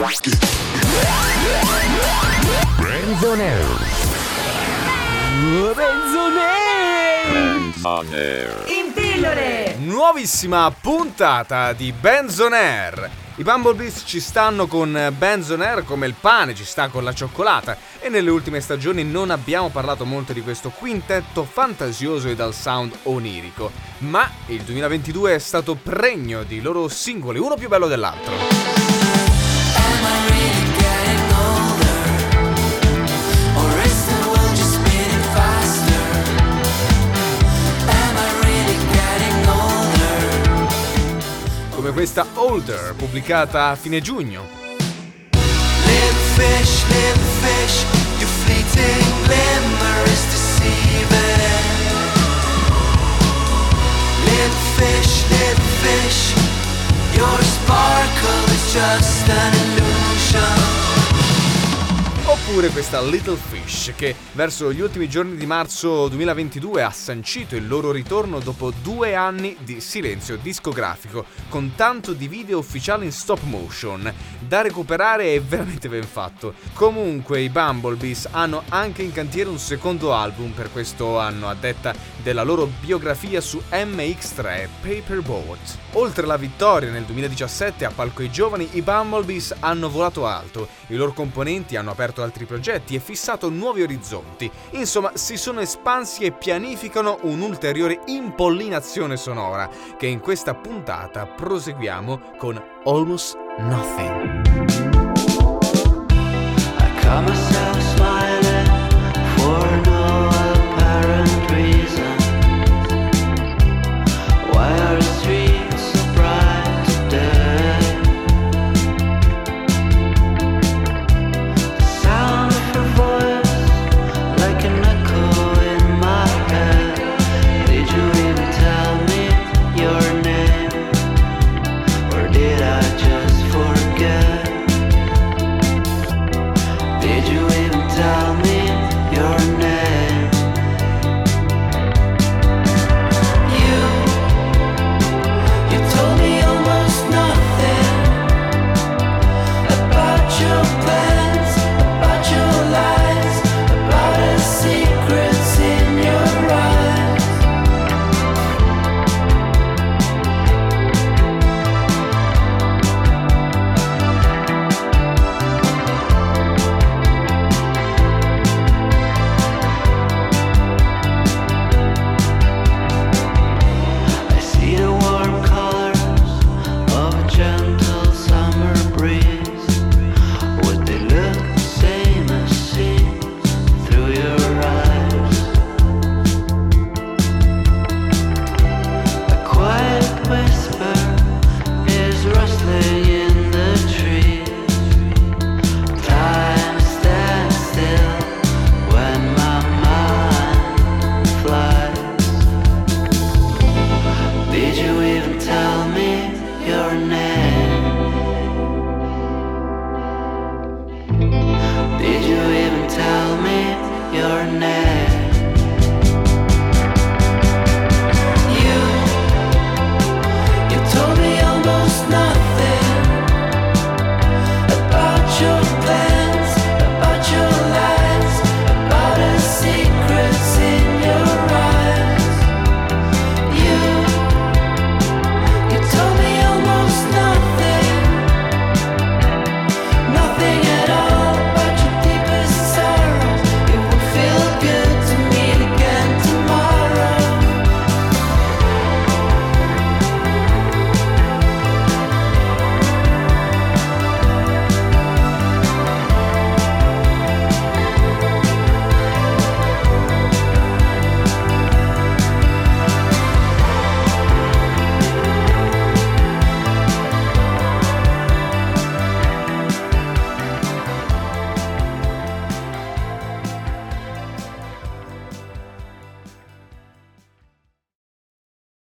Benzonair in pillole. Nuovissima puntata di Benzonair. I Bumblebees ci stanno con Benzonair come il pane ci sta con la cioccolata, e nelle ultime stagioni non abbiamo parlato molto di questo quintetto fantasioso e dal sound onirico, ma il 2022 è stato pregno di loro singoli, uno più bello dell'altro. Come questa Older, pubblicata a fine giugno. Live fish, your fleeting glimmer is deceiving. Live fish, your sparkle is just an illusion. Oppure questa Little Fish, che verso gli ultimi giorni di marzo 2022 ha sancito il loro ritorno dopo 2 anni di silenzio discografico, con tanto di video ufficiali in stop motion da recuperare e veramente ben fatto. Comunque i Bumblebees hanno anche in cantiere un secondo album per questo anno, a detta della loro biografia su MX3 Paperboat. Oltre alla vittoria nel 2017 a Palco ai Giovani, i Bumblebees hanno volato alto, i loro componenti hanno aperto altri progetti e fissato nuovi orizzonti. Insomma, si sono espansi e pianificano un'ulteriore impollinazione sonora, che in questa puntata proseguiamo con Almost Nothing.